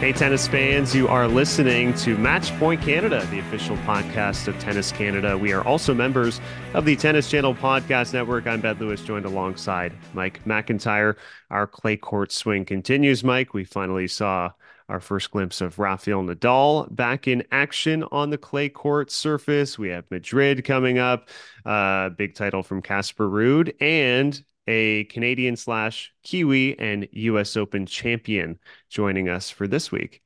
Hey, tennis fans, you are listening to Match Point Canada, the official podcast of Tennis Canada. We are also members of the Tennis Channel Podcast Network. I'm Ben Lewis, joined alongside Mike McIntyre. Our clay court swing continues, Mike. We finally saw our first glimpse of Rafael Nadal back in action on the clay court surface. We have Madrid coming up, big title from Casper Ruud, and a Canadian slash Kiwi and US Open champion joining us for this week.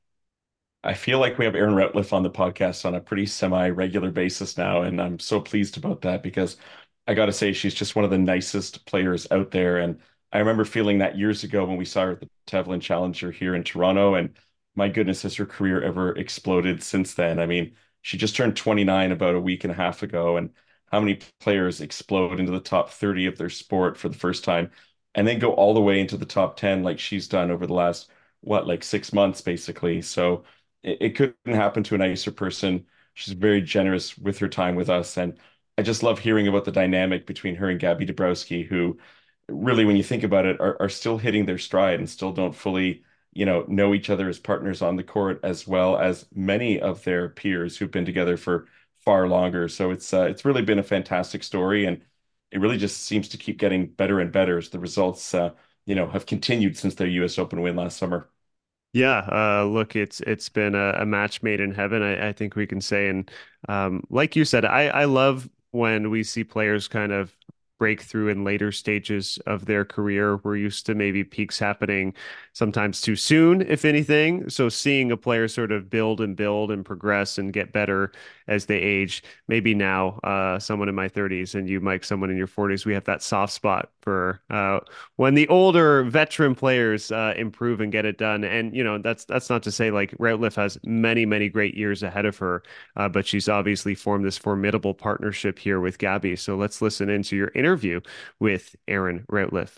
I feel like we have Erin Routliffe on the podcast on a pretty semi-regular basis now, and I'm so pleased about that because I got to say she's just one of the nicest players out there. And I remember feeling that years ago when we saw her at the Tevlin Challenger here in Toronto, and my goodness, has her career ever exploded since then? I mean, she just turned 29 about a week and a half ago, and how many players explode into the top 30 of their sport for the first time and then go all the way into the top 10 like she's done over the last, what, like 6 months, basically. So it couldn't happen to a nicer person. She's very generous with her time with us. And I just love hearing about the dynamic between her and Gabby Dabrowski, who really, when you think about it, are still hitting their stride and still don't fully, know each other as partners on the court, as well as many of their peers who've been together for far longer. So it's really been a fantastic story, and it really just seems to keep getting better and better as the results, have continued since their U.S. Open win last summer. Yeah, look, it's been a match made in heaven, I think we can say. And like you said, I love when we see players kind of break through in later stages of their career. We're used to maybe peaks happening sometimes too soon, if anything. So seeing a player sort of build and progress and get better as they age, maybe now, someone in my 30s and you, Mike, someone in your 40s, we have that soft spot for when the older veteran players improve and get it done. And that's not to say like Routliffe has many great years ahead of her, but she's obviously formed this formidable partnership here with Gabby. So let's listen into your interview with Erin Routliffe.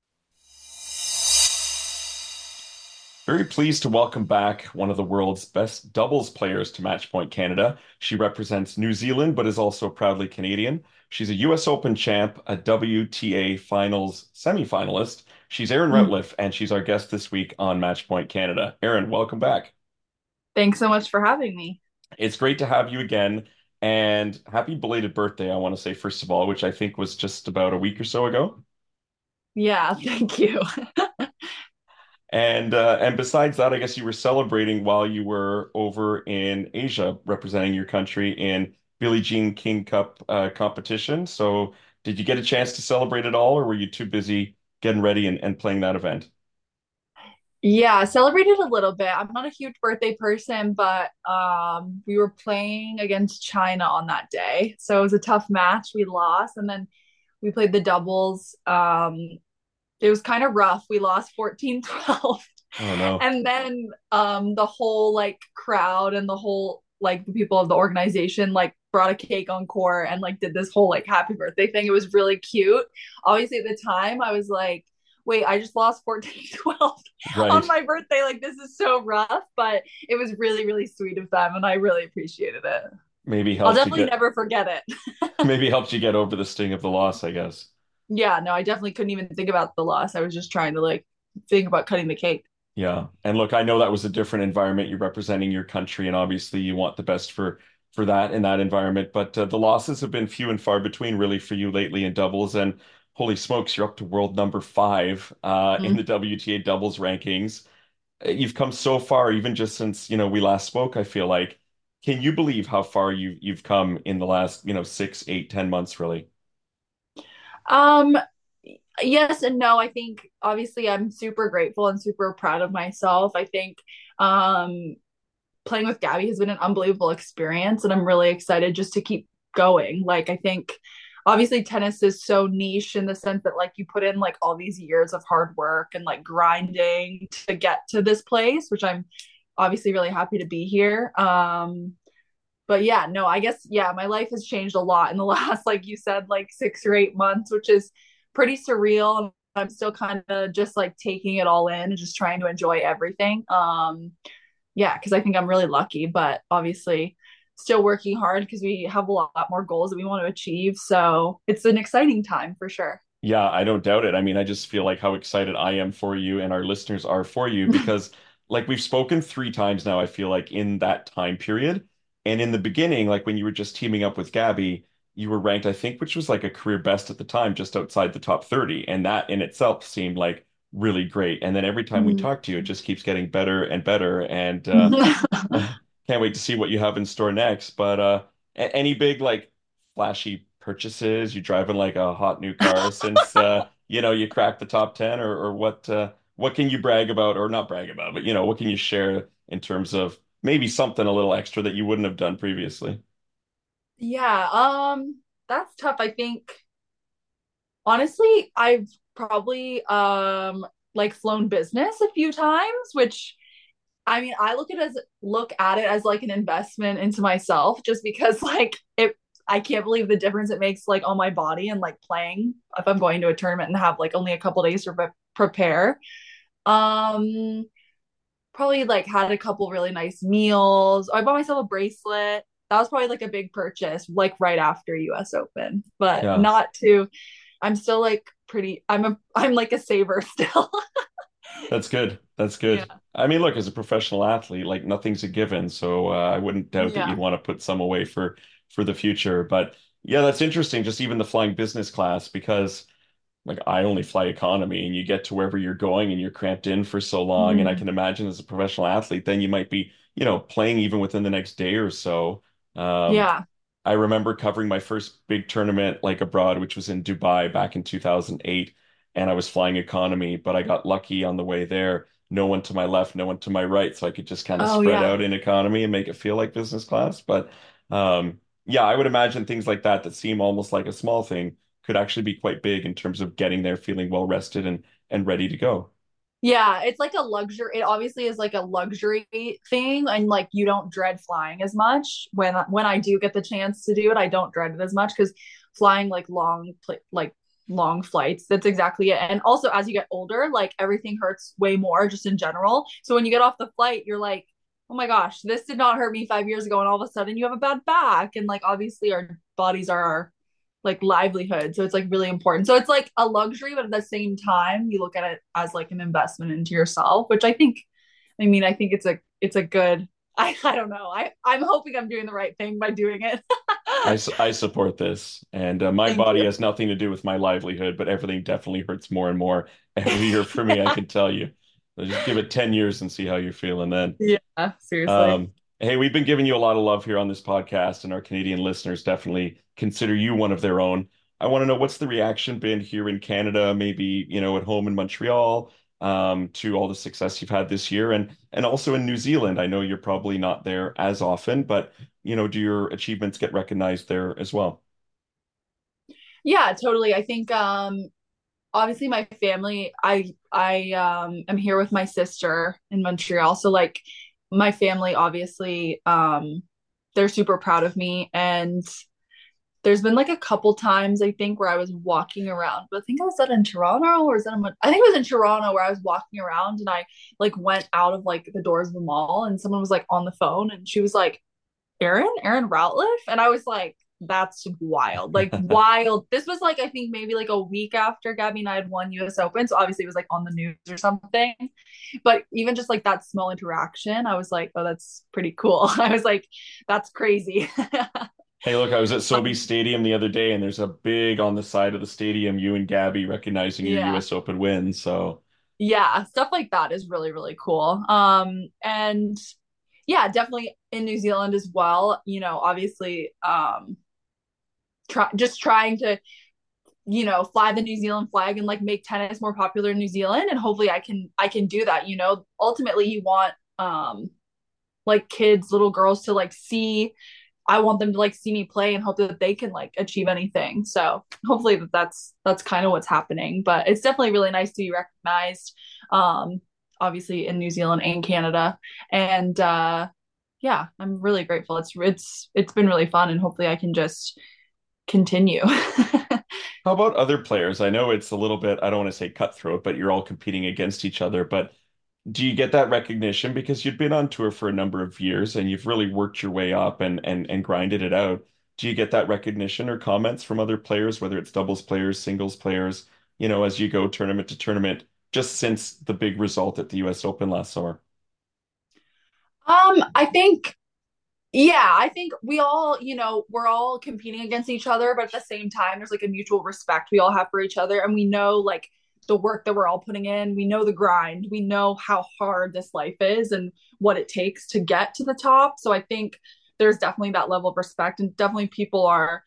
Very pleased to welcome back one of the world's best doubles players to Matchpoint Canada. She represents New Zealand, but is also proudly Canadian. She's a US Open champ, a WTA Finals semifinalist. She's Erin Mm. Routliffe, and she's our guest this week on Matchpoint Canada. Erin, welcome back. Thanks so much for having me. It's great to have you again, and happy belated birthday, I want to say, first of all, which I think was just about a week or so ago. Yeah, thank you. And besides that, I guess you were celebrating while you were over in Asia representing your country in Billie Jean King Cup competition. So did you get a chance to celebrate at all, or were you too busy getting ready and playing that event? Yeah, celebrated a little bit. I'm not a huge birthday person, but we were playing against China on that day. So it was a tough match. We lost, and then we played the doubles. It was kind of rough. We lost 14-12. Oh no. And then the whole like crowd and the whole like the people of the organization like brought a cake on court and like did this whole like happy birthday thing. It was really cute. Obviously at the time I was like, wait, I just lost 14-12 on Right. my birthday. Like this is so rough, but it was really sweet of them and I really appreciated it. Maybe I'll helped you definitely get never forget it. maybe helped you get over the sting of the loss, I guess. Yeah, no, I definitely couldn't even think about the loss. I was just trying to like think about cutting the cake. Yeah. And look, I know that was a different environment. You're representing your country, and obviously you want the best for that in that environment. But the losses have been few and far between, really, for you lately in doubles. And holy smokes, you're up to world number five in Mm-hmm. the WTA doubles rankings. You've come so far, even just since, we last spoke, I feel like. Can you believe how far you've come in the last, 6, 8, 10 months, really? Um, yes and no. I think obviously I'm super grateful and super proud of myself. I think um playing with Gabby has been an unbelievable experience and I'm really excited just to keep going. Like I think obviously tennis is so niche in the sense that like you put in like all these years of hard work and like grinding to get to this place, which I'm obviously really happy to be here. But yeah, no, I guess yeah, my life has changed a lot in the last like you said like 6 or 8 months, which is pretty surreal. I'm still kind of just like taking it all in and just trying to enjoy everything. Yeah, because I think I'm really lucky, but obviously still working hard because we have a lot more goals that we want to achieve. So it's an exciting time for sure. Yeah, I don't doubt it. I mean, I just feel like how excited I am for you and our listeners are for you because like we've spoken 3 times now, I feel like in that time period. And in the beginning, like when you were just teaming up with Gabby, you were ranked, I think, which was like a career best at the time, just outside the top 30. And that in itself seemed like really great. And then every time we Mhm. talk to you, it just keeps getting better and better. And can't wait to see what you have in store next. But any big like flashy purchases? You driving like a hot new car since you cracked the top 10, or what can you brag about, or not brag about, but what can you share in terms of maybe something a little extra that you wouldn't have done previously? Yeah, that's tough. I think honestly, I've probably like flown business a few times, which I mean, I look at it as like an investment into myself just because like it I can't believe the difference it makes like on my body and like playing if I'm going to a tournament and have like only a couple days to prepare. Um Probably like had a couple really nice meals. I bought myself a bracelet. That was probably like a big purchase like right after US Open, but Yeah. not too I'm still like pretty I'm like a saver still. That's good. That's Yeah. good. I mean, look, as a professional athlete, like nothing's a given, so I wouldn't doubt that you'd Yeah. want to put some away for the future. But yeah, that's interesting. Just even the flying business class, because like I only fly economy, and you get to wherever you're going, and you're cramped in for so long. And I Mm. can imagine as a professional athlete, then you might be, playing even within the next day or so. Um, Yeah. I remember covering my first big tournament like abroad, which was in Dubai back in 2008, and I was flying economy, but I got lucky on the way there. No one to my left, no one to my right, so I could just kind of Oh spread yeah. out in economy and make it feel like business class. But yeah, I would imagine things like that seem almost like a small thing could actually be quite big in terms of getting there feeling well rested and ready to go. Yeah, it's like a luxury. It obviously is like a luxury thing, and like you don't dread flying as much. When I do get the chance to do it, I don't dread it as much because flying like like long flights, that's exactly it. And also, as you get older, like everything hurts way more just in general. So when you get off the flight, you're like, oh my gosh, this did not hurt me 5 years ago, and all of a sudden you have a bad back, and like obviously our bodies are our like livelihood. So it's like really important. So it's like a luxury, but at the same time, you look at it as like an investment into yourself, which I think it's a good I don't know. I'm hoping I'm doing the right thing by doing it. I support this, and my Thank body you. has nothing to do with my livelihood, but everything definitely hurts more and more every year for me, I can tell you. So just give it 10 years and see how you're feeling then. Yeah, seriously. Hey, we've been giving you a lot of love here on this podcast, and our Canadian listeners definitely consider you one of their own. I want to know, what's the reaction been here in Canada, maybe, at home in Montreal, to all the success you've had this year, and also in New Zealand. I know you're probably not there as often, but do your achievements get recognized there as well? Yeah, totally. I think obviously my family I am here with my sister in Montreal. So like my family obviously they're super proud of me, and there's been like a couple times I think where I was walking around, but I think I was that in Toronto or is that I think it was in Toronto where I was walking around and I like went out of like the doors of the mall and someone was like on the phone and she was like, Aaron Routliffe? And I was like, that's wild. Like wild. This was like I think maybe like a week after Gabby and I had won US Open. So obviously it was like on the news or something. But even just like that small interaction, I was like, oh, that's pretty cool. I was like, that's crazy. Hey, look, I was at SoBe um, Stadium the other day, and there's a big on the side of the stadium, you and Gabby recognizing your yeah. US Open win. So Yeah, stuff like that is really, really cool. And yeah, definitely in New Zealand as well. You know, obviously, just trying to, fly the New Zealand flag and like make tennis more popular in New Zealand, and hopefully, I can do that. You know, ultimately, you want like kids, little girls to like see. I want them to like see me play and hope that they can like achieve anything. So hopefully that's kind of what's happening. But it's definitely really nice to be recognized, um, obviously in New Zealand and Canada. And yeah, I'm really grateful. It's been really fun, and hopefully I can just continue. how about other players? I know it's a little bit, I don't want to say cutthroat, but you're all competing against each other. But do you get that recognition because you've been on tour for a number of years and you've really worked your way up and grinded it out? Do you get that recognition or comments from other players, whether it's doubles players, singles players, as you go tournament to tournament, just since the big result at the US Open last summer? I think, yeah, I think we all, we're all competing against each other, but at the same time, there's like a mutual respect we all have for each other. And we know like the work that we're all putting in. We know the grind. We know how hard this life is and what it takes to get to the top. So I think there's definitely that level of respect. And definitely people are,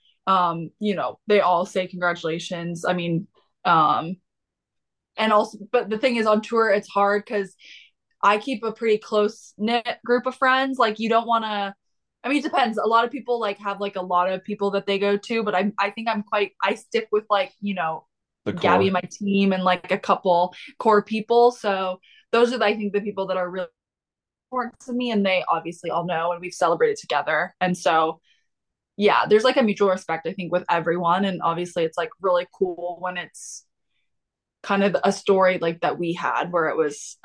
they all say congratulations. I mean, um, and also, but the thing is on tour, it's hard because I keep a pretty close knit group of friends. Like you don't want to. I mean, it depends. A lot of people like have like a lot of people that they go to, but I think I stick with like The Gabby and core. my team and like a couple core people. So those are I think the people that are really important to me, and they obviously all know, and we've celebrated together. And so yeah, there's like a mutual respect I think with everyone, and obviously it's like really cool when it's kind of a story like that we had where it was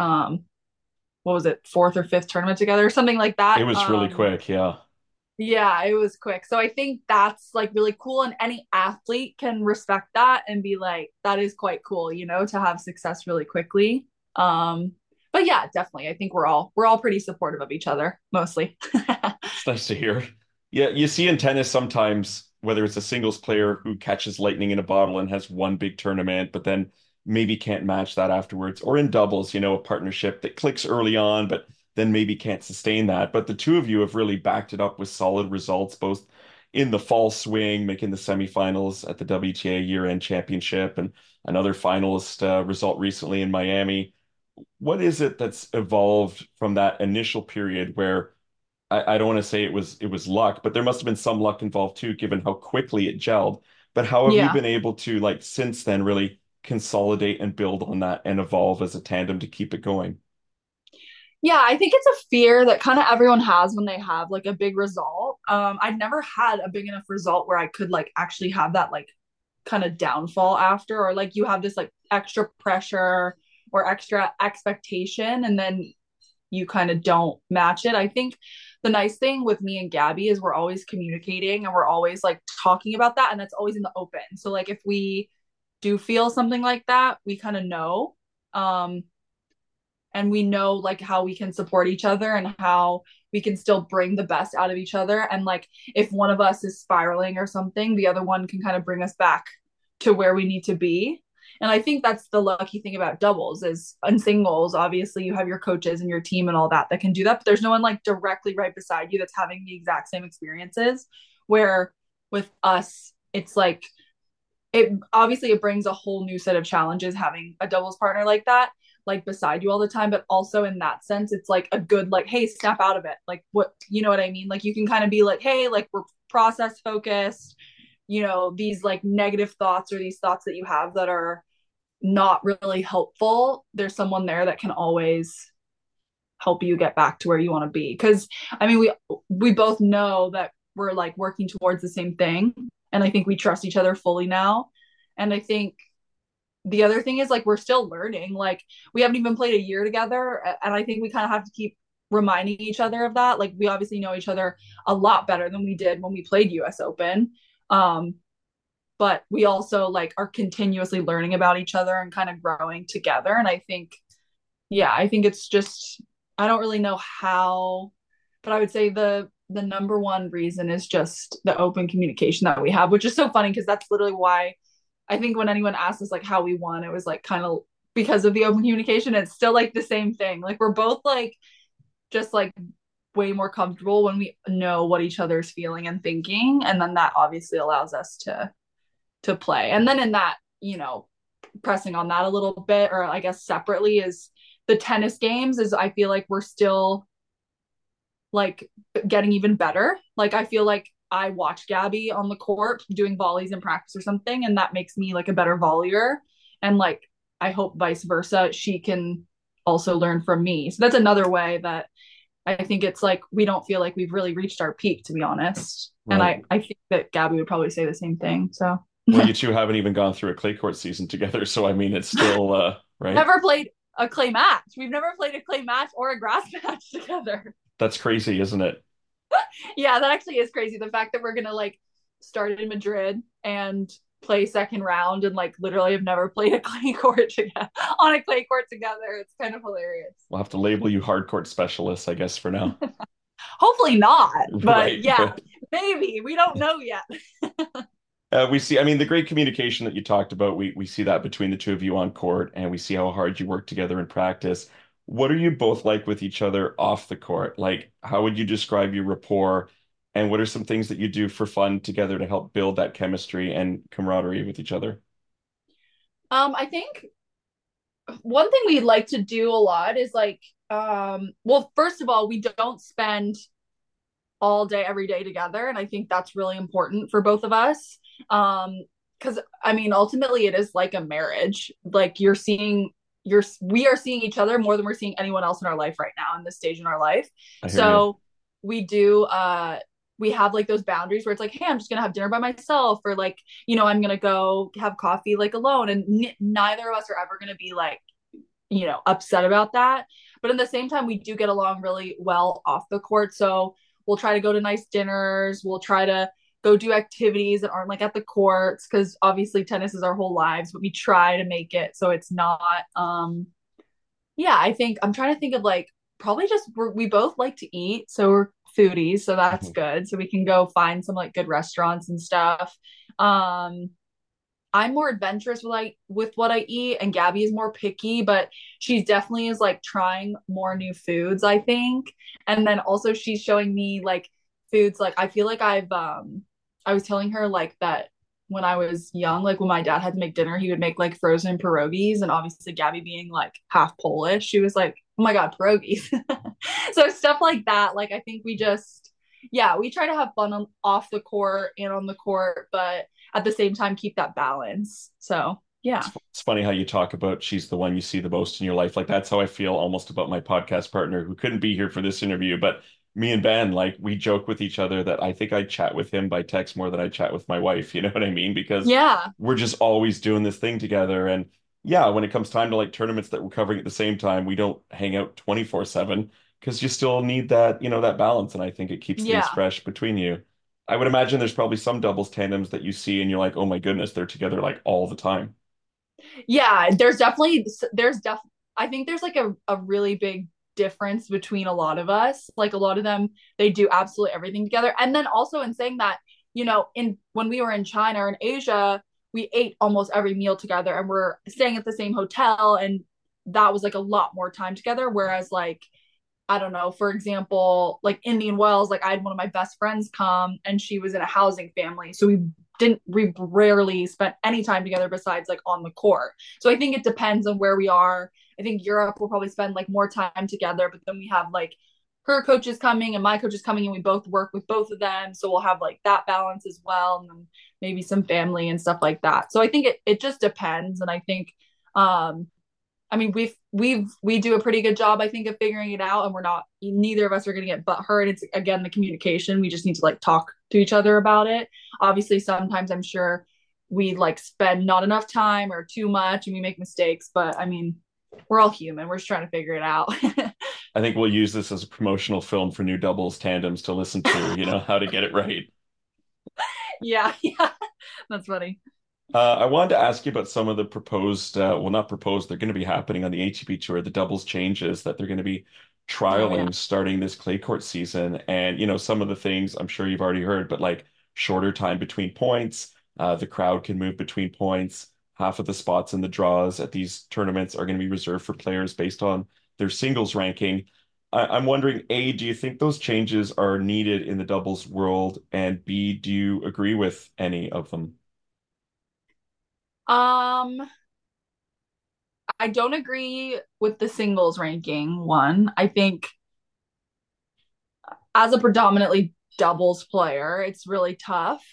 what was it, fourth or fifth tournament together or something like It that. was really quick, yeah. Yeah, it was quick. So I think that's like really cool, and any athlete can respect that and be like, that is quite cool, to have success really quickly. Um, but yeah, definitely. I think we're all pretty supportive of each other, mostly. It's nice to hear. Yeah, you see in tennis sometimes, whether it's a singles player who catches lightning in a bottle and has one big tournament, but then maybe can't match that afterwards, or in doubles, a partnership that clicks early on, but then maybe can't sustain that. But the two of you have really backed it up with solid results, both in the fall swing, making the semifinals at the WTA year-end championship, and another finalist result recently in Miami. What is it that's evolved from that initial period where I don't want to say it was luck, but there must have been some luck involved too, given how quickly it gelled. But how have you Yeah. been able to, like, since then really consolidate and build on that and evolve as a tandem to keep it going? Yeah, I think it's a fear that kind of everyone has when they have like a big result. I've never had a big enough result where I could like actually have that like kind of downfall after, or like you have this like extra pressure or extra expectation and then you kind of don't match it. I think the nice thing with me and Gabby is we're always communicating and we're always like talking about that, and that's always in the open. So like if we do feel something like that, we kind of know. Um, and we know like how we can support each other and how we can still bring the best out of each other, and like if one of us is spiraling or something, the other one can kind of bring us back to where we need to be. And I think that's the lucky thing about doubles is in singles, obviously you have your coaches and your team and all that can do that, but there's no one like directly right beside you that's having the exact same experiences, where with us it's like it brings a whole new set of challenges having a doubles partner like that, like beside you all the time. But also in that sense it's like a good like, hey, snap out of it, like what, you know what I mean, like you can kind of be like, hey, like we're process focused, these like negative thoughts or these thoughts that you have that are not really helpful, there's someone there that can always help you get back to where you want to be. Because I mean we both know that we're like working towards the same thing, and I think we trust each other fully now. And I think the other thing is like we're still learning, like we haven't even played a year together, and I think we kind of have to keep reminding each other of that. Like we obviously know each other a lot better than we did when we played US Open, um but we also like are continuously learning about each other and kind of growing together. And I think, yeah, I think it's just, I don't really know how, but I would say the number one reason is just the open communication that we have, which is so funny because that's literally why I think when anyone asks us like how we won, it was like kind of because of the open communication. It's still like the same thing. Like we're both like just like way more comfortable when we know what each other's feeling and thinking, and then that obviously allows us to play. And then in that, pressing on that a little bit, or I guess separately, is the tennis games is I feel like we're still like getting even better. Like I feel like I watch Gabby on the court doing volleys in practice or something, and that makes me like a better volleyer. And like I hope vice versa, she can also learn from me. So that's another way that I think it's like we don't feel like we've really reached our peak, to be honest. And Right. I think that Gabby would probably say the same thing. So Well, you two haven't even gone through a clay court season together, so I mean, it's still right. never played a clay match. We've never played a clay match or a grass match together. That's crazy, isn't it? Yeah, that actually is crazy. The fact that we're gonna like start in Madrid and play second round and like literally have never played a clay court together on a clay court together. It's kind of hilarious. We'll have to label you hard court specialists, I guess, for now. Hopefully not, but Right. yeah, maybe. We don't know yet. We see, I mean, the great communication that you talked about, we see that between the two of you on court, and we see how hard you work together in practice. What are you both like with each other off the court? Like, how would you describe your rapport, and what are some things that you do for fun together to help build that chemistry and camaraderie with each other? I think one thing we like to do a lot is like, well, first of all, we don't spend all day every day together, and I think that's really important for both of us. Because I mean, ultimately, it is like a marriage. Like we are seeing each other more than we're seeing anyone else in our life right now in this stage in our life. I hear you. So we do we have like those boundaries where it's like, hey, I'm just gonna have dinner by myself, or like, I'm gonna go have coffee like alone, and neither of us are ever gonna be like, upset about that. But at the same time, we do get along really well off the court. So we'll try to go to nice dinners. We'll try to go do activities that aren't like at the courts, because obviously tennis is our whole lives, but we try to make it so it's not. Yeah, I think I'm trying to think of like probably just we both like to eat, so we're foodies, so that's Mhm. good. So we can go find some like good restaurants and stuff. Um, I'm more adventurous with what I eat, and Gabby is more picky, but she definitely is like trying more new foods, I think. And then also she's showing me like foods like I feel like I was telling her like that when I was young, like when my dad had to make dinner, he would make like frozen pierogies, and obviously Gabby being like half Polish, she was like, "Oh my God, pierogies." So stuff like that, like I think we just yeah, we try to have fun off the court and on the court, but at the same time keep that balance. So yeah. It's funny how you talk about she's the one you see the most in your life. Like that's how I feel almost about my podcast partner who couldn't be here for this interview. But me and Ben, like we joke with each other that I think I chat with him by text more than I chat with my wife. You know what I mean? Because Yeah. we're just always doing this thing together. And yeah, when it comes time to like tournaments that we're covering at the same time, we don't hang out 24/7 because you still need that, that balance. And I think it keeps things Yeah. fresh between you. I would imagine there's probably some doubles tandems that you see and you're like, oh my goodness, they're together like all the time. Yeah, I think there's like a really big difference between a lot of us. Like a lot of them, they do absolutely everything together. And then also in saying that, in when we were in China or in Asia, we ate almost every meal together, and we're staying at the same hotel, and that was like a lot more time together. Whereas like I don't know, for example, like Indian Wells, like I had one of my best friends come, and she was in a housing family. So we rarely spent any time together besides like on the court. So I think it depends on where we are. I think Europe will probably spend like more time together, but then we have like her coaches coming and my coaches coming, and we both work with both of them. So we'll have like that balance as well. And then maybe some family and stuff like that. So I think it just depends. And I think um I mean, we do a pretty good job, I think, of figuring it out, and we're not neither of us are going to get butt hurt. It's again the communication. We just need to like talk to each other about it. Obviously, sometimes I'm sure we like spend not enough time or too much, and we make mistakes. But I mean, we're all human. We're just trying to figure it out. I think we'll use this as a promotional film for new doubles tandems to listen to, how to get it right. Yeah, yeah, that's funny. I wanted to ask you about some of the proposed, well, not proposed, they're going to be happening on the ATP Tour, the doubles changes that they're going to be Oh yeah, trialing starting this clay court season. And, some of the things I'm sure you've already heard, but like shorter time between points, the crowd can move between points. Half of the spots in the draws at these tournaments are going to be reserved for players based on their singles ranking. I'm wondering, A, do you think those changes are needed in the doubles world? And B, do you agree with any of them? um, I don't agree with the singles ranking one. I think as a predominantly doubles player, it's really tough.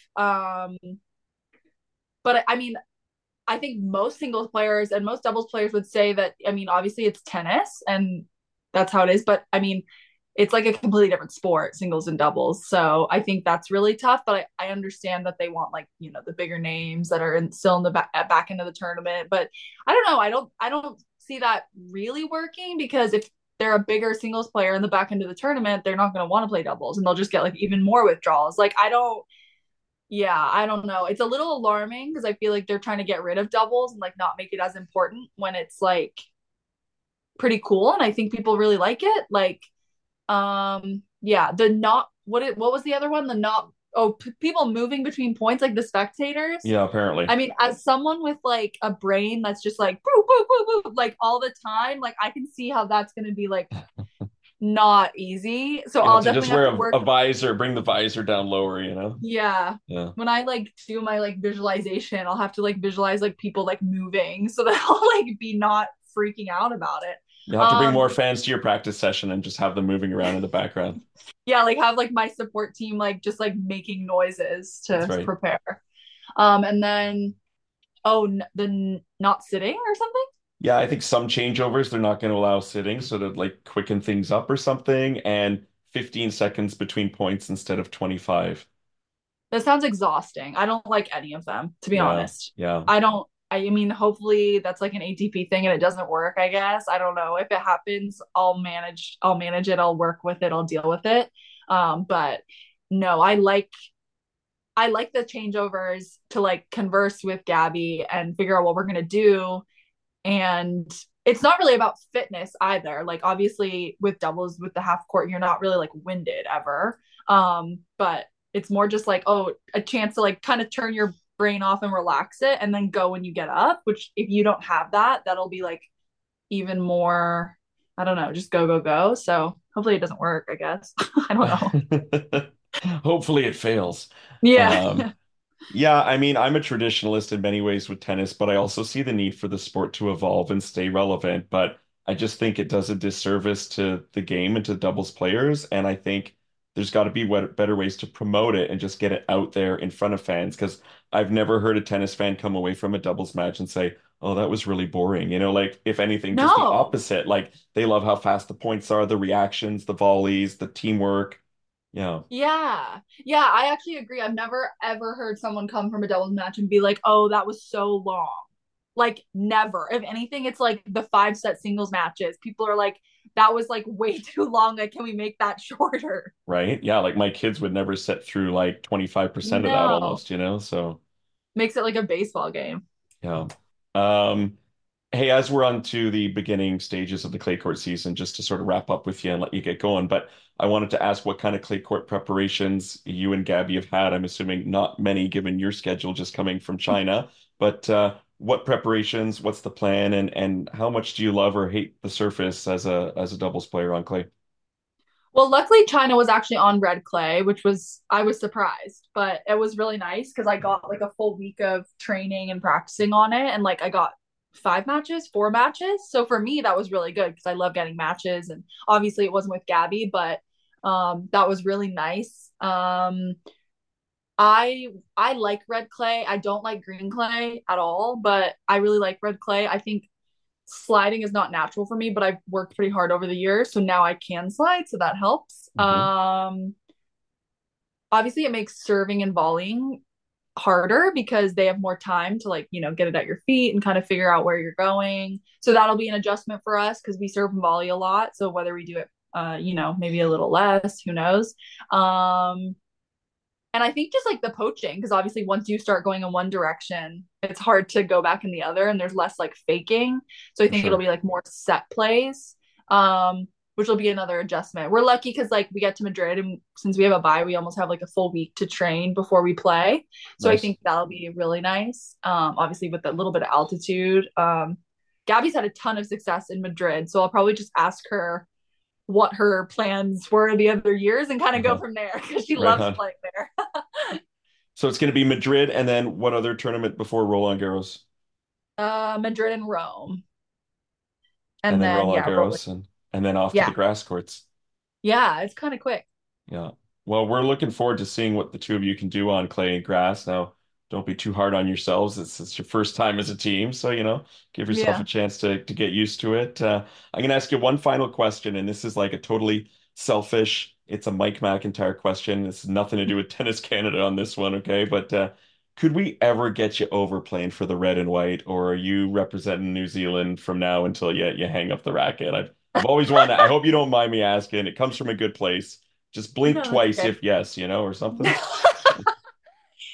But I mean, I think most singles players and most doubles players would say that, I mean, obviously it's tennis and that's how it is. But I mean, it's like a completely different sport, singles and doubles. So I think that's really tough. But I understand that they want like, the bigger names that are still in the back end of the tournament. But I don't know. I don't see that really working, because if they're a bigger singles player in the back end of the tournament, they're not going to want to play doubles, and they'll just get like even more withdrawals. Like I don't Yeah, I don't know. It's a little alarming because I feel like they're trying to get rid of doubles and like not make it as important when it's like pretty cool and I think people really like it. Like yeah, the not what was the other one? The not people moving between points like the spectators. Yeah, apparently. I mean, as someone with like a brain that's just like boo boo boo boo like all the time, like I can see how that's going to be like not easy. So You have I'll to just definitely have wear to work. a visor, bring the visor down lower, Yeah. Yeah. When I like do my like visualization, I'll have to like visualize like people like moving so that I'll like be not freaking out about it. You'll have to bring Um more fans to your practice session and just have them moving around in the background. yeah, like have like my support team like just like making noises That's to right. prepare. And then not sitting or something. Yeah, I think some changeovers they're not going to allow sitting, so to like quicken things up or something, and 15 seconds between points instead of 25. That sounds exhausting. I don't like any of them, to be Yeah, honest. yeah. I don't I mean hopefully that's like an ATP thing and it doesn't work, I guess. I don't know. If it happens, I'll manage it, I'll work with it, I'll deal with it. But no, I like the changeovers to like converse with Gabby and figure out what we're gonna do. And it's not really about fitness either. Like obviously with doubles with the half court, you're not really like winded ever. But it's more just like, oh, a chance to like kind of turn your brain off and relax it and then go when you get up, which if you don't have that, that'll be like even more, I don't know, just go, go, go. So hopefully it doesn't work, I guess. I don't know. Hopefully it fails. Yeah. Um, yeah, I mean, I'm a traditionalist in many ways with tennis, but I also see the need for the sport to evolve and stay relevant. But I just think it does a disservice to the game and to doubles players. And I think there's got to be better ways to promote it and just get it out there in front of fans. Because I've never heard a tennis fan come away from a doubles match and say, "Oh, that was really boring." Like if anything, just the No. opposite. Like they love how fast the points are, the reactions, the volleys, the teamwork. Yeah. Yeah. Yeah, I actually agree. I've never ever heard someone come from a doubles match and be like, "Oh, that was so long." Like never. If anything, it's like the 5 set singles matches. People are like, "That was like way too long. Like, can we make that shorter?" Right? Yeah, like my kids would never sit through like 25% of that No. almost. So, Makes it like a baseball game. yeah. Um, hey, as we're on to the beginning stages of the clay court season, just to sort of wrap up with you and let you get going, but I wanted to ask what kind of clay court preparations you and Gabby have had. I'm assuming not many given your schedule just coming from China, but what preparations, what's the plan, and how much do you love or hate the surface as a doubles player on clay? Well, luckily China was actually on red clay, which was I was surprised, but it was really nice because I got like a full week of training and practicing on it, and like I got 5 matches, 4 matches. So for me, that was really good because I love getting matches, and obviously it wasn't with Gabby, but that was really nice. I like red clay. I don't like green clay at all, but I really like red clay. I think sliding is not natural for me, but I've worked pretty hard over the years, so now I can slide, so that helps. Hmm. Obviously it makes serving and volleying harder because they have more time to like, get it at your feet and kind of figure out where you're going. So that'll be an adjustment for us because we serve and volley a lot. So whether we do it maybe a little less, who knows? And I think just like the poaching, because obviously once you start going in one direction, it's hard to go back in the other and there's less like faking. So I For think it'll sure. be like more set plays, which will be another adjustment. We're lucky because like we get to Madrid and since we have a bye, we almost have like a full week to train before we play. So I Nice. think that'll be really nice. Obviously with a little bit of altitude. Gabby's had a ton of success in Madrid. So I'll probably just ask her what her plans were the other years and kind of go Uh-huh. from there because she Right loves on. playing there. So it's going to be Madrid, and then what other tournament before Roland Garros? Madrid and Rome. And And then then Roland yeah, Garros, and then off to the yeah. grass courts. Yeah, it's kind of quick. Yeah. Well, we're looking forward to seeing what the two of you can do on clay and grass. Now, don't be too hard on yourselves. It's your first time as a team, so give yourself a Yeah. chance to get used to it. I'm going to ask you one final question, and this is like a totally selfish. It's a Mike McIntyre question. It's nothing to do with Tennis Canada on this one, okay? But could we ever get you over playing for the red and white, or are you representing New Zealand from now until you hang up the racket? I've always wanted. I hope you don't mind me asking. It comes from a good place. Just blink No, that's twice okay. if yes, or something.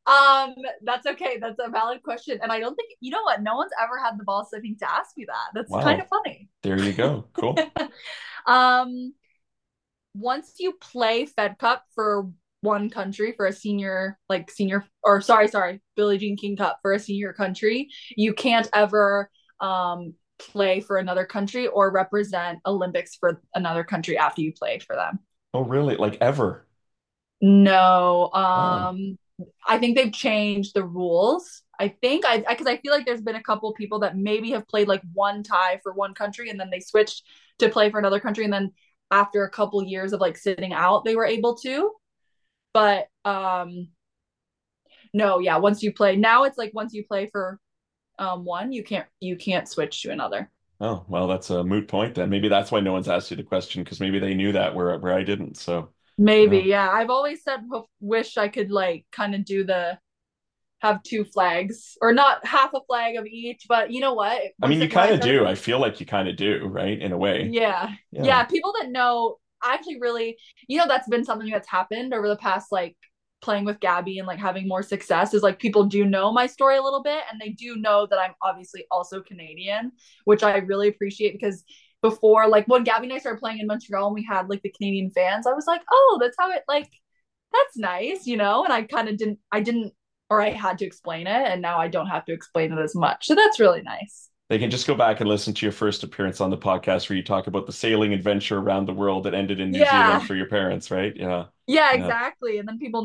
Um, that's okay. That's a valid question. And I don't think, you know what? No one's ever had the balls, I think, to ask me that. That's kind of Wow. funny. There you go. Cool. Um, once you play Fed Cup for one country for a senior, like senior, or sorry, Billie Jean King Cup for a senior country, you can't ever play for another country or represent Olympics for another country after you play for them. Oh, really? Like ever? No, Wow. I think they've changed the rules. I think because I feel like there's been a couple people that maybe have played like one tie for one country and then they switched to play for another country and then after a couple years of like sitting out they were able to. But no, yeah, once you play now it's like once you play for one, you can't switch to another. Oh, well, that's a moot point then. Maybe that's why no one's asked you the question because maybe they knew that where I didn't. So, Maybe, yeah. yeah. I've always said wish I could like kind of do the have two flags or not half a flag of each, but you know what? I mean, you When kind I of started, do. I feel like you kind of do, right? In a way. yeah, Yeah. yeah, people that know actually really, that's been something that's happened over the past like playing with Gabby and like having more success is like people do know my story a little bit and they do know that I'm obviously also Canadian, which I really appreciate because before like when Gabby and I started playing in Montreal and we had like the Canadian fans, I was like, oh, that's how it like that's nice, and I kind of didn't or I had to explain it and now I don't have to explain it as much. So that's really nice. They can just go back and listen to your first appearance on the podcast where you talk about the sailing adventure around the world that ended in New Zealand Yeah. for your parents, right? Yeah. Yeah, Yeah. exactly. And then people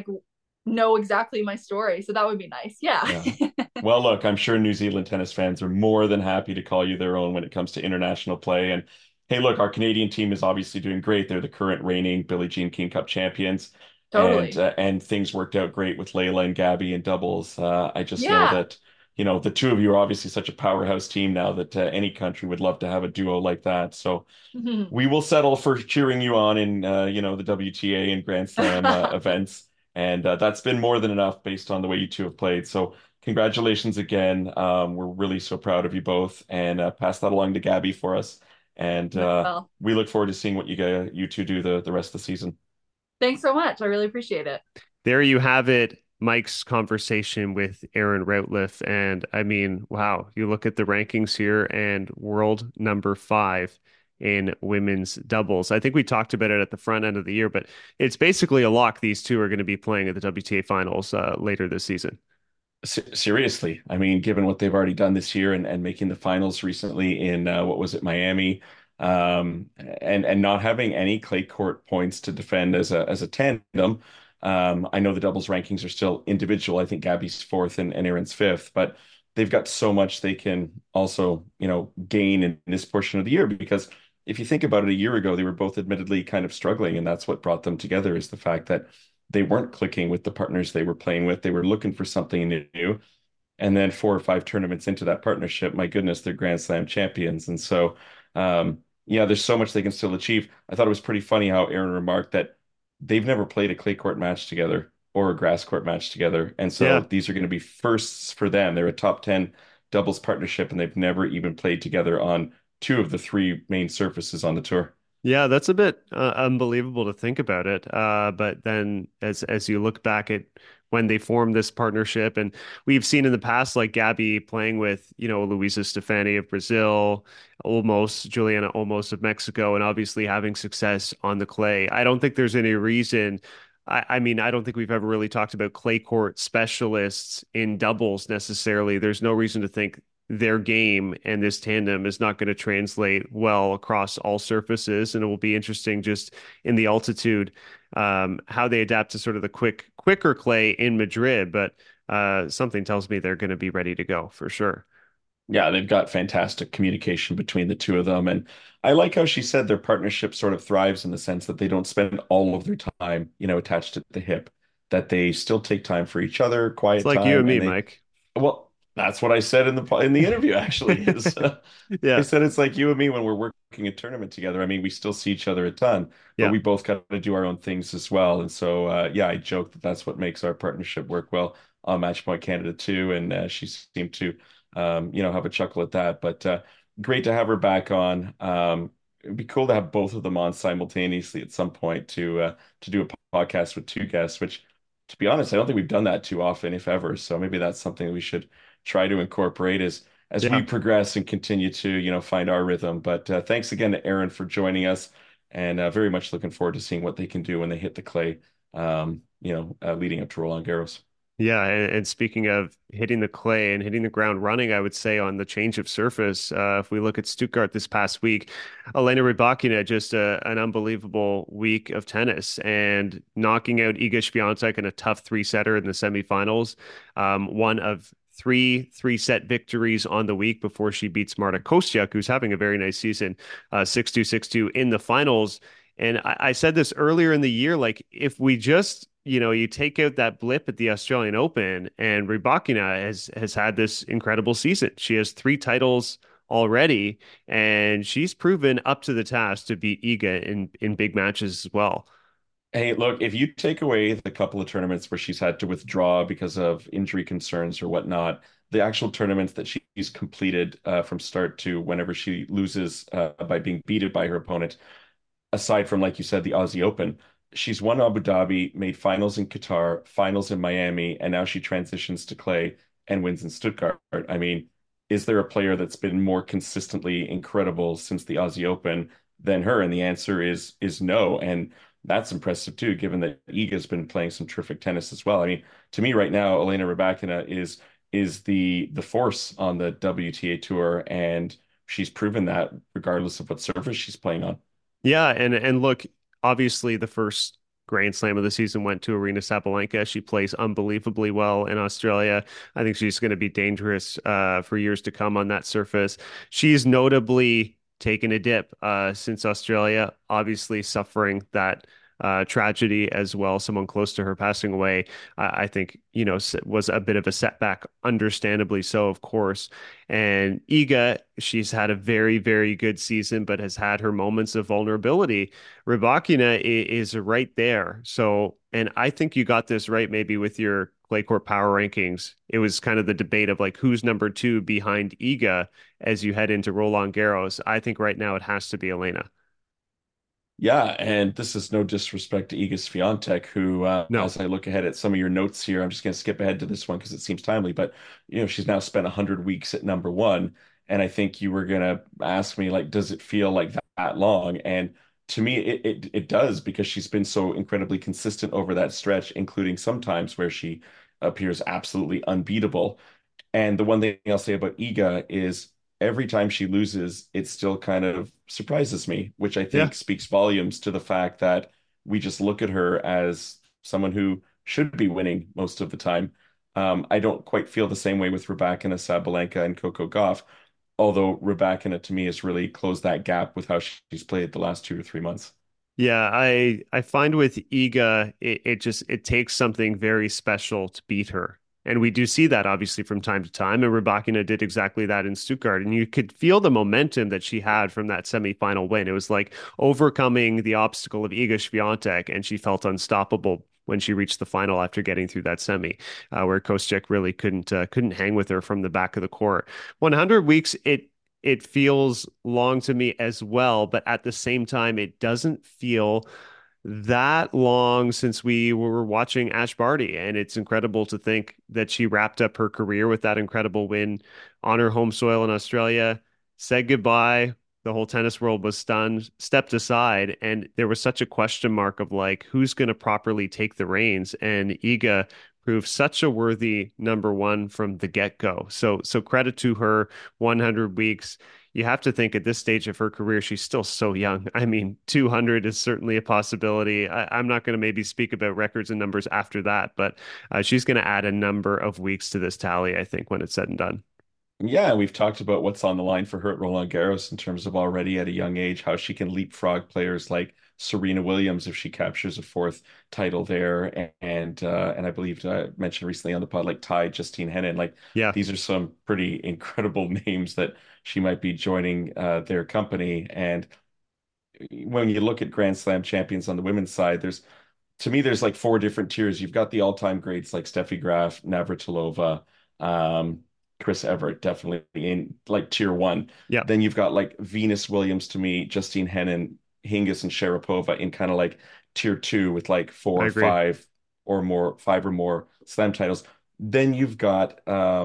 know exactly my story. So that would be nice. Yeah. Yeah. Well, look, I'm sure New Zealand tennis fans are more than happy to call you their own when it comes to international play. And hey, look, our Canadian team is obviously doing great. They're the current reigning Billie Jean King Cup champions, Totally. and things worked out great with Layla and Gabby in doubles. I just know Yeah. that the two of you are obviously such a powerhouse team now that any country would love to have a duo like that. So we will settle for cheering you on in the WTA and Grand Slam events, and that's been more than enough based on the way you two have played. So congratulations again. We're really so proud of you both, and pass that along to Gabby for us. And Well, we look forward to seeing what you two do the rest of the season. thanks so much. I really appreciate it. There you have it, Mike's conversation with Aaron Routliffe. And I mean, wow, you look at the rankings here and world number 5 in women's doubles. I think we talked about it at the front end of the year, but it's basically a lock. These two are going to be playing at the WTA finals later this season. Seriously, I mean, given what they've already done this year and making the finals recently in what was it, Miami, and not having any clay court points to defend as a tandem. I know the doubles rankings are still individual. I think Gabby's fourth and Aaron's fifth, but they've got so much they can also, gain in this portion of the year because if you think about it, a year ago, they were both admittedly kind of struggling, and that's what brought them together is the fact that they weren't clicking with the partners they were playing with. They were looking for something new. And then 4 or 5 tournaments into that partnership, my goodness, they're Grand Slam champions. And so, yeah, there's so much they can still achieve. I thought it was pretty funny how Aaron remarked that they've never played a clay court match together or a grass court match together. And so Yeah. these are going to be firsts for them. They're a top 10 doubles partnership, and they've never even played together on two of the three main surfaces on the tour. Yeah, that's a bit unbelievable to think about it. But then, as you look back at when they formed this partnership, and we've seen in the past, like Gabby playing with, Luisa Stefani of Brazil, almost Juliana Olmos of Mexico, and obviously having success on the clay. I don't think there's any reason. I mean, I don't think we've ever really talked about clay court specialists in doubles necessarily. There's no reason to think their game and this tandem is not going to translate well across all surfaces. And it will be interesting just in the altitude, how they adapt to sort of the quicker clay in Madrid. But something tells me they're going to be ready to go for sure. Yeah, they've got fantastic communication between the two of them. And I like how she said their partnership sort of thrives in the sense that they don't spend all of their time, attached at the hip, that they still take time for each other, It's quiet like you and time. me, And they, Mike. well, that's what I said in the interview, actually, is I Yeah. said it's like you and me when we're working a tournament together. I mean, we still see each other a ton, but Yeah. we both got to do our own things as well. And so, yeah, I joke that that's what makes our partnership work well on Match Point Canada too. And she seemed to, have a chuckle at that. But great to have her back on. It'd be cool to have both of them on simultaneously at some point to do a podcast with two guests, which to be honest, I don't think we've done that too often, if ever. So maybe that's something we should try to incorporate as we Yeah. progress and continue to, find our rhythm. But thanks again to Aaron for joining us, and very much looking forward to seeing what they can do when they hit the clay, leading up to Roland Garros. Yeah, and speaking of hitting the clay and hitting the ground running, I would say on the change of surface, if we look at Stuttgart this past week, Elena Rybakina just an unbelievable week of tennis and knocking out Iga Swiatek in a tough three-setter in the semifinals. One of three-set victories on the week before she beats Marta Kostyuk, who's having a very nice season, 6-2, 6-2 in the finals. And I said this earlier in the year, like if we just, you take out that blip at the Australian Open, and Rybakina has had this incredible season. She has three titles already, and she's proven up to the task to beat Iga in big matches as well. Hey, look, if you take away the couple of tournaments where she's had to withdraw because of injury concerns or whatnot, the actual tournaments that she's completed from start to whenever she loses by being beaten by her opponent, aside from, like you said, the Aussie Open, she's won Abu Dhabi, made finals in Qatar, finals in Miami, and now she transitions to clay and wins in Stuttgart. I mean, is there a player that's been more consistently incredible since the Aussie Open than her? And the answer is no. And that's impressive too, given that Iga's been playing some terrific tennis as well. I mean, to me right now, Elena Rybakina is the force on the WTA tour, and she's proven that regardless of what surface she's playing on. Yeah, and look, obviously the first Grand Slam of the season went to Arina Sabalenka. She plays unbelievably well in Australia. I think she's going to be dangerous for years to come on that surface. She's notably taken a dip since Australia, obviously suffering that tragedy as well. Someone close to her passing away, I think, was a bit of a setback, understandably so, of course. And Iga, she's had a very, very good season, but has had her moments of vulnerability. Rybakina is right there. So, and I think you got this right maybe with your clay court power rankings. It was kind of the debate of like who's number two behind Iga as you head into Roland Garros. I think right now it has to be Elena. Yeah, and this is no disrespect to Iga Swiatek, who, No. as I look ahead at some of your notes here, I'm just going to skip ahead to this one because it seems timely. But she's now spent 100 weeks at number one, and I think you were going to ask me, like, does it feel like that long? And to me, it does, because she's been so incredibly consistent over that stretch, including sometimes where she appears absolutely unbeatable. And the one thing I'll say about Iga is every time she loses, it still kind of surprises me, which I Yeah. think speaks volumes to the fact that we just look at her as someone who should be winning most of the time. I don't quite feel the same way with Rybakina, Sabalenka, and Coco Gauff, although Rybakina to me has really closed that gap with how she's played the last 2 or 3 months. Yeah, I find with Iga, it takes something very special to beat her. And we do see that obviously from time to time. And Rybakina did exactly that in Stuttgart. And you could feel the momentum that she had from that semifinal win. It was like overcoming the obstacle of Iga Swiatek, and she felt unstoppable when she reached the final after getting through that semi, where Kostyuk really couldn't hang with her from the back of the court. 100 weeks, it feels long to me as well, but at the same time, it doesn't feel that long since we were watching Ash Barty. And it's incredible to think that she wrapped up her career with that incredible win on her home soil in Australia, said goodbye. The whole tennis world was stunned, stepped aside, and there was such a question mark of like, who's going to properly take the reins? And Iga proved such a worthy number one from the get-go. So credit to her, 100 weeks. You have to think at this stage of her career, she's still so young. I mean, 200 is certainly a possibility. I'm not going to maybe speak about records and numbers after that, but she's going to add a number of weeks to this tally, I think, when it's said and done. Yeah, we've talked about what's on the line for her at Roland Garros in terms of already at a young age, how she can leapfrog players like Serena Williams if she captures a fourth title there, and I believe I mentioned recently on the pod like Ty Justine Henin. Like Yeah. these are some pretty incredible names that she might be joining their company. And when you look at Grand Slam champions on the women's side, there's like four different tiers. You've got the all-time greats like Steffi Graf, Navratilova, Chris Everett, definitely in like tier one. Yeah. Then you've got like Venus Williams to me, Justine Henin, Hingis, and Sharapova in kind of like tier two with like four I or agree. five or more, 5 or more slam titles. Then you've got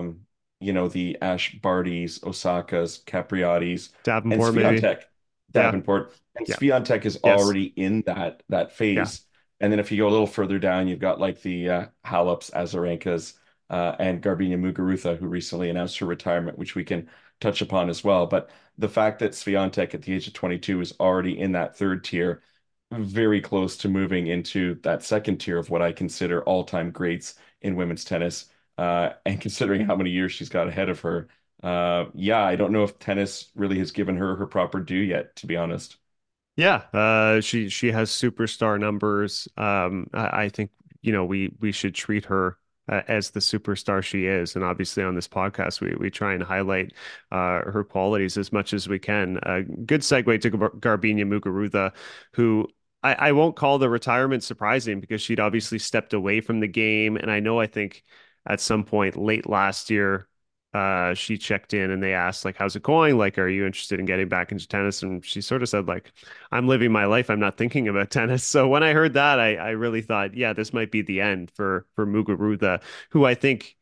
the Ash Bardys, Osakas, Capriatis, and Davenport, maybe. Swiatek, Yeah. Davenport. And Yeah. Swiatek is Yes. already in that Yeah. phase. And then if you go a little further down, you've got like the Haleps, Azarenkas, and Garbiñe Muguruza, who recently announced her retirement, which we can touch upon as well. But the fact that Swiatek at the age of 22 is already in that third tier, very close to moving into that second tier of what I consider all-time greats in women's tennis. And considering how many years she's got ahead of her, yeah, I don't know if tennis really has given her her proper due yet, to be honest. Yeah, she has superstar numbers. I think we should treat her as the superstar she is, and obviously on this podcast we try and highlight her qualities as much as we can. Good segue to Garbiñe Muguruza, who I won't call the retirement surprising because she'd obviously stepped away from the game, and I think at some point late last year she checked in and they asked like, how's it going? Like, are you interested in getting back into tennis? And she sort of said like, I'm living my life. I'm not thinking about tennis. So when I heard that, I really thought, yeah, this might be the end for Muguruza, who I think,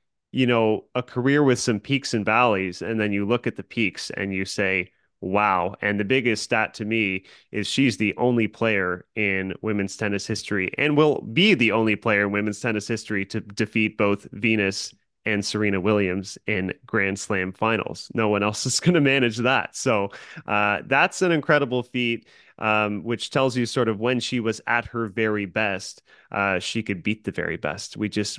a career with some peaks and valleys. And then you look at the peaks and you say, wow. And the biggest stat to me is she's the only player in women's tennis history and will be the only player in women's tennis history to defeat both Venus and Serena Williams in Grand Slam finals. No one else is going to manage that. So that's an incredible feat, which tells you sort of when she was at her very best, she could beat the very best.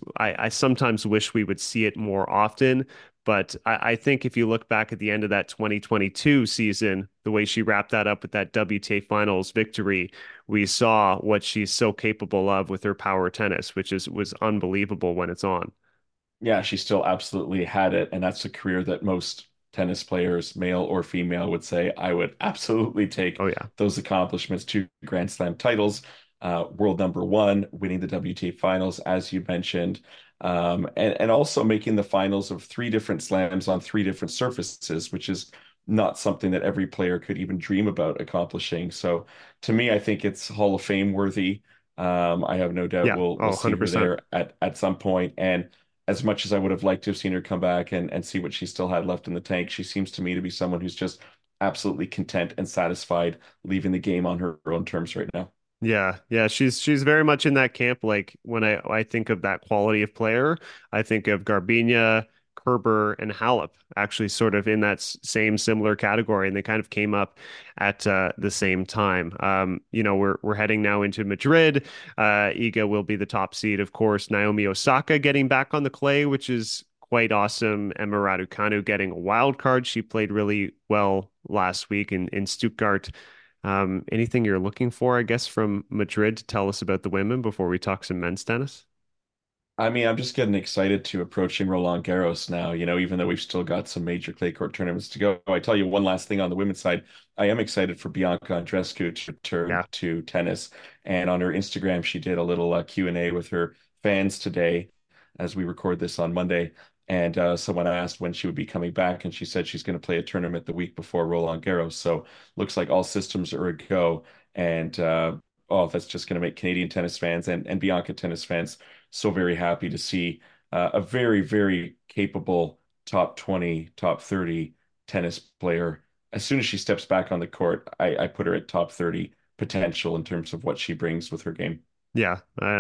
I sometimes wish we would see it more often. But I think if you look back at the end of that 2022 season, the way she wrapped that up with that WTA finals victory, we saw what she's so capable of with her power tennis, which was unbelievable when it's on. Yeah, she still absolutely had it, and that's a career that most tennis players, male or female, would say, I would absolutely take Oh yeah. those accomplishments: 2 Grand Slam titles, world number one, winning the WTA finals, as you mentioned, and also making the finals of 3 different slams on 3 different surfaces, which is not something that every player could even dream about accomplishing. So to me, I think it's Hall of Fame worthy. I have no doubt Yeah. we'll Oh, see her 100%. there at some point. And as much as I would have liked to have seen her come back and see what she still had left in the tank, she seems to me to be someone who's just absolutely content and satisfied leaving the game on her own terms right now. Yeah, yeah, she's very much in that camp. Like when I think of that quality of player, I think of Garbiñe, Kerber, and Halep actually sort of in that same similar category, and they kind of came up at the same time. We're heading now into Madrid. Iga will be the top seed, of course. Naomi Osaka getting back on the clay, which is quite awesome. Emma Raducanu getting a wild card. She played really well last week in Stuttgart. Anything you're looking for, I guess, from Madrid to tell us about the women before we talk some men's tennis? I mean, I'm just getting excited to approaching Roland Garros now, even though we've still got some major clay court tournaments to go. I tell you one last thing on the women's side. I am excited for Bianca Andreescu to return Yeah. to tennis. And on her Instagram, she did a little Q&A with her fans today as we record this on Monday. And someone asked when she would be coming back, and she said she's going to play a tournament the week before Roland Garros. So looks like all systems are a go. And oh, that's just going to make Canadian tennis fans and Bianca tennis fans so very happy to see a very, very capable top 20, top 30 tennis player. As soon as she steps back on the court, I put her at top 30 potential in terms of what she brings with her game. Yeah,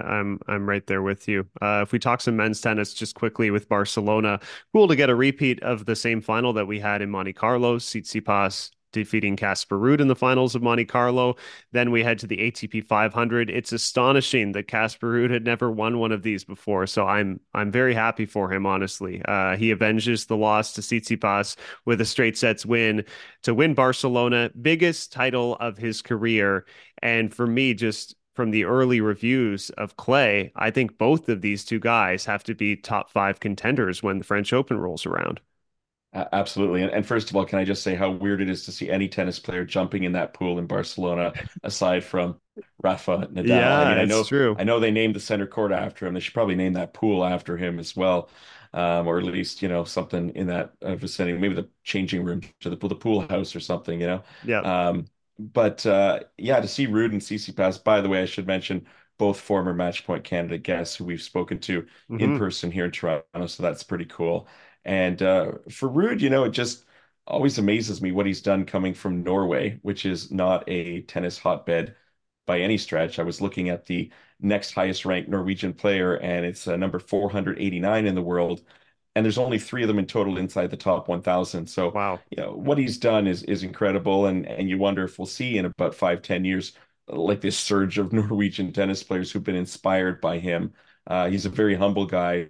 I'm right there with you. If we talk some men's tennis just quickly with Barcelona, cool to get a repeat of the same final that we had in Monte Carlo. Tsitsipas defeating Casper Ruud in the finals of Monte Carlo. Then we head to the ATP 500. It's astonishing that Casper Ruud had never won one of these before, so I'm very happy for him. Honestly, he avenges the loss to Tsitsipas with a straight sets win to win Barcelona, biggest title of his career, and for me, just from the early reviews of Clay, I think both of these two guys have to be top five contenders when the French Open rolls around. Absolutely. And first of all, can I just say how weird it is to see any tennis player jumping in that pool in Barcelona aside from Rafa Nadal? I mean, Yeah, it's true. I know they named the center court after him. They should probably name that pool after him as well. Or at least, something in that vicinity, maybe the changing room to the pool house or something. Yeah. But yeah, to see Ruud and CC Pass, by the way, I should mention both former Match Point Canada guests who we've spoken to in Hmm. person here in Toronto. So that's pretty cool. And for Ruud, it just always amazes me what he's done coming from Norway, which is not a tennis hotbed by any stretch. I was looking at the next highest ranked Norwegian player, and it's number 489 in the world. And there's only three of them in total inside the top 1,000. So, Wow. what he's done is incredible. And you wonder if we'll see in about 5, 10 years like this surge of Norwegian tennis players who've been inspired by him. He's a very humble guy.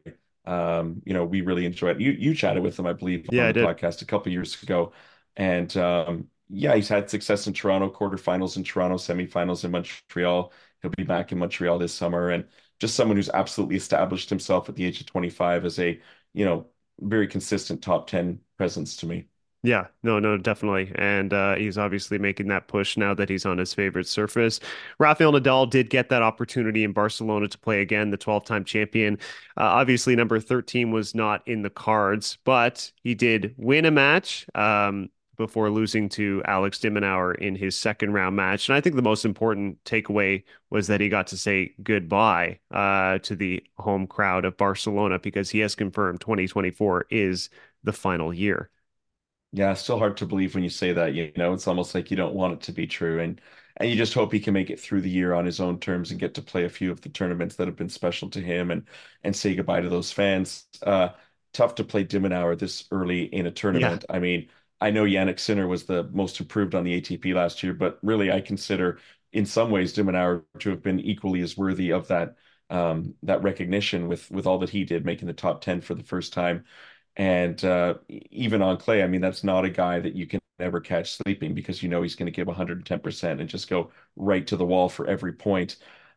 We really enjoy it. You chatted with him, I believe, Yeah, on I the did. podcast a couple years ago, and yeah, he's had success in Toronto, quarterfinals in Toronto, semifinals in Montreal. He'll be back in Montreal this summer, and just someone who's absolutely established himself at the age of 25 as a, you know, very consistent top 10 presence to me. Yeah, no, no, definitely. And he's obviously making that push now that he's on his favorite surface. Rafael Nadal did get that opportunity in Barcelona to play again, the 12-time champion. Obviously, number 13 was not in the cards, but he did win a match before losing to Alex de Minaur in his second round match. And I think the most important takeaway was that he got to say goodbye to the home crowd of Barcelona because he has confirmed 2024 is the final year. Yeah, it's still hard to believe when you say that, it's almost like you don't want it to be true. And you just hope he can make it through the year on his own terms and get to play a few of the tournaments that have been special to him and say goodbye to those fans. Tough to play Dimenauer this early in a Yeah. tournament. I mean, I know Yannick Sinner was the most improved on the ATP last year, but really I consider in some ways Dimenauer to have been equally as worthy of that recognition with all that he did, making the top 10 for the first time. And even on clay, I mean, that's not a guy that you can ever catch sleeping because he's going to give 110% and just go right to the wall for every point.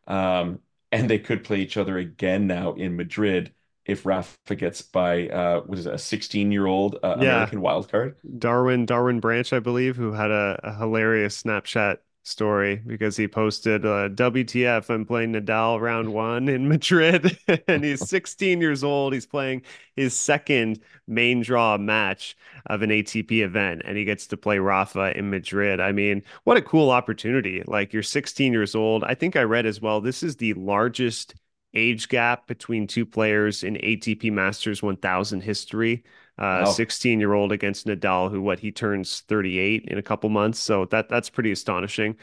And they could play each other again now in Madrid if Rafa gets by, what is it, a 16-year-old Yeah. American wild card. Darwin Branch, I believe, who had a hilarious Snapchat story because he posted WTF, I'm playing Nadal round one in Madrid and he's 16 years old. He's playing his second main draw match of an ATP event and he gets to play Rafa in Madrid. I mean, what a cool opportunity. Like you're 16 years old. I think I read as well, this is the largest age gap between two players in ATP Masters 1000 history. Wow. 16-year-old against Nadal, who he turns 38 in a couple months. So that's pretty astonishing.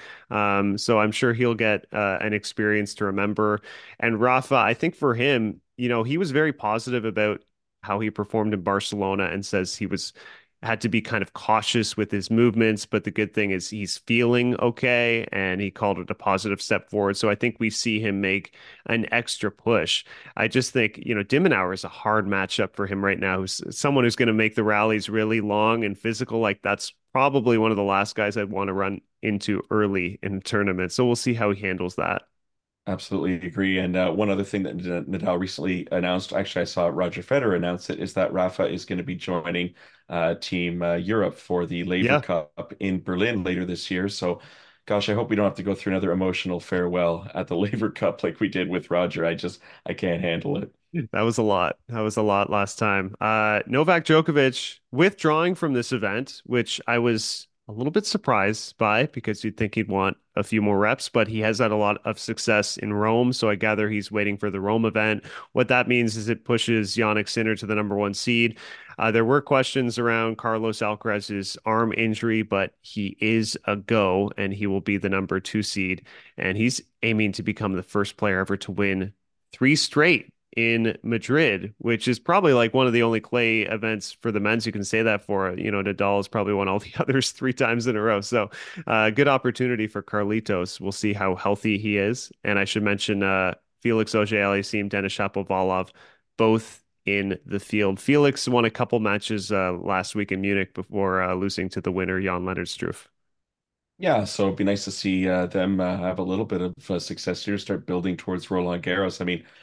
So I'm sure he'll get an experience to remember. And Rafa, I think for him, he was very positive about how he performed in Barcelona and says he was had to be kind of cautious with his movements, but the good thing is he's feeling okay and he called it a positive step forward. So I think we see him make an extra push. I just think, de Minaur is a hard matchup for him right now. Who's someone who's going to make the rallies really long and physical. Like that's probably one of the last guys I'd want to run into early in a tournament. So we'll see how he handles that. Absolutely agree. And one other thing that Nadal recently announced, actually, I saw Roger Federer announce it, is that Rafa is going to be joining Team Europe for the Laver Yeah, Cup in Berlin later this year. So, gosh, I hope we don't have to go through another emotional farewell at the Laver Cup like we did with Roger. I can't handle it. that was a lot. That was a lot last time. Novak Djokovic withdrawing from this event, which I was a little bit surprised by because you'd think he'd want a few more reps, but he has had a lot of success in Rome. So I gather he's waiting for the Rome event. What that means is it pushes Jannik Sinner to the number one seed. There were questions around Carlos Alcaraz's arm injury, but he is a go and he will be the number two seed. And he's aiming to become the first player ever to win three straight in Madrid, which is probably like one of the only clay events for the men's you can say that for. Nadal has probably won all the others three times in a row. So, good opportunity for Carlitos. We'll see how healthy he is. And I should mention Felix Auger-Aliassime, Denis Shapovalov, both in the field. Felix won a couple matches last week in Munich before losing to the winner, Jan-Lennard Struff. Yeah, so it'd be nice to see them have a little bit of success here, start building towards Roland Garros. I mean,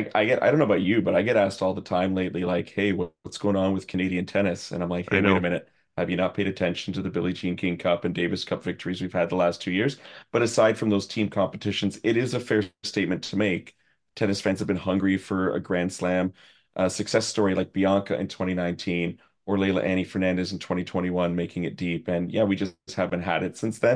I don't know about you, but I get asked all the time lately, like, hey, what's going on with Canadian tennis? And I'm like, I hey, wait a know. minute. Have you not paid attention to the Billie Jean King Cup and Davis Cup victories we've had the last 2 years? But aside from those team competitions, it is a fair statement to make. Tennis fans have been hungry for a Grand Slam. A success story like Bianca in 2019 or Leila Annie Fernandez in 2021 making it deep. And yeah, we just haven't had it since then.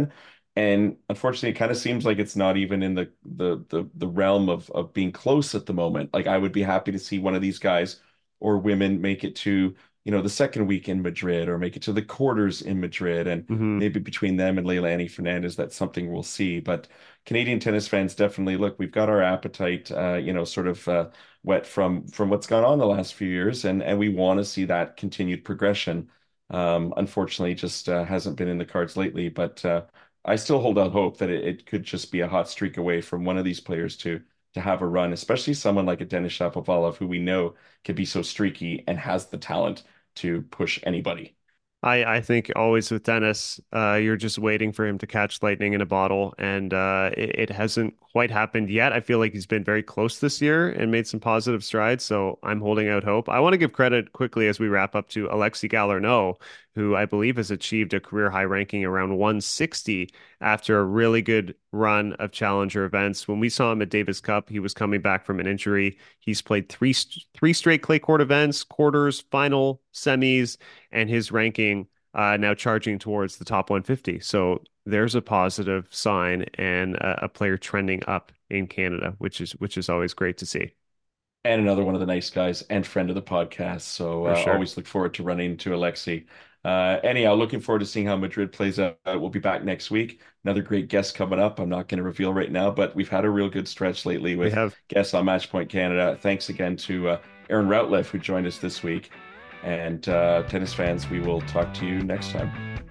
And unfortunately, it kind of seems like it's not even in the realm of being close at the moment. Like I would be happy to see one of these guys or women make it to, the second week in Madrid or make it to the quarters in Madrid. And Hmm. maybe between them and Leilani Fernandez, that's something we'll see. But Canadian tennis fans definitely look, we've got our appetite, sort of wet from what's gone on the last few years, and we want to see that continued progression. Unfortunately, just hasn't been in the cards lately, but I still hold out hope that it could just be a hot streak away from one of these players to have a run, especially someone like a Denis Shapovalov, who we know can be so streaky and has the talent to push anybody. I think always with Dennis, you're just waiting for him to catch lightning in a bottle, and it hasn't quite happened yet. I feel like he's been very close this year and made some positive strides, so I'm holding out hope. I want to give credit quickly as we wrap up to Alexei Galarneau, who I believe has achieved a career high ranking around 160 after a really good run of challenger events. When we saw him at Davis Cup, he was coming back from an injury. He's played three straight clay court events, quarters, final, semis, and his ranking now charging towards the top 150. So there's a positive sign and a player trending up in Canada, which is always great to see. And another one of the nice guys and friend of the podcast. So For sure. always look forward to running into Alexi. Anyhow, looking forward to seeing how Madrid plays out. We'll be back next week. Another great guest coming up. I'm not going to reveal right now, but we've had a real good stretch lately We with have guests on Matchpoint Canada. Thanks again to Aaron Routliff, who joined us this week. And tennis fans, we will talk to you next time.